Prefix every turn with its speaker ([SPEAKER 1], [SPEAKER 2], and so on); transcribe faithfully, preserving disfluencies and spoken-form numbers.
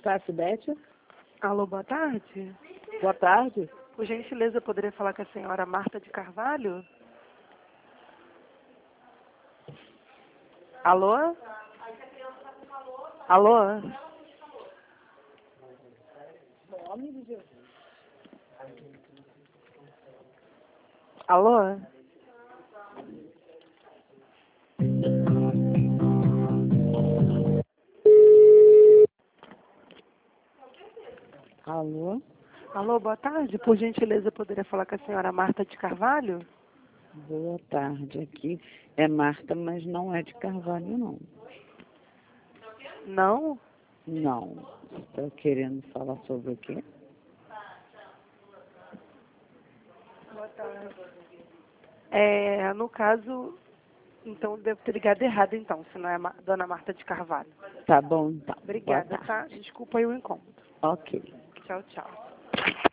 [SPEAKER 1] Está, Sibete?
[SPEAKER 2] Alô, boa tarde.
[SPEAKER 1] Boa tarde.
[SPEAKER 2] Por gentileza, eu poderia falar com a senhora Marta de Carvalho? Alô? Alô?
[SPEAKER 1] Nome de Jesus.
[SPEAKER 2] Alô?
[SPEAKER 1] Alô?
[SPEAKER 2] Alô, boa tarde. Por gentileza, eu poderia falar com a senhora Marta de Carvalho?
[SPEAKER 1] Boa tarde. Aqui é Marta, mas não é de Carvalho, não.
[SPEAKER 2] Não?
[SPEAKER 1] Não. Está querendo falar sobre o quê?
[SPEAKER 2] Boa tarde. É, no caso, então devo ter ligado errado, então, se não é a dona Marta de Carvalho.
[SPEAKER 1] Tá bom, então.
[SPEAKER 2] Obrigada,
[SPEAKER 1] Boa
[SPEAKER 2] tá?
[SPEAKER 1] tarde.
[SPEAKER 2] Desculpa aí o incômodo.
[SPEAKER 1] Ok.
[SPEAKER 2] Tchau, tchau.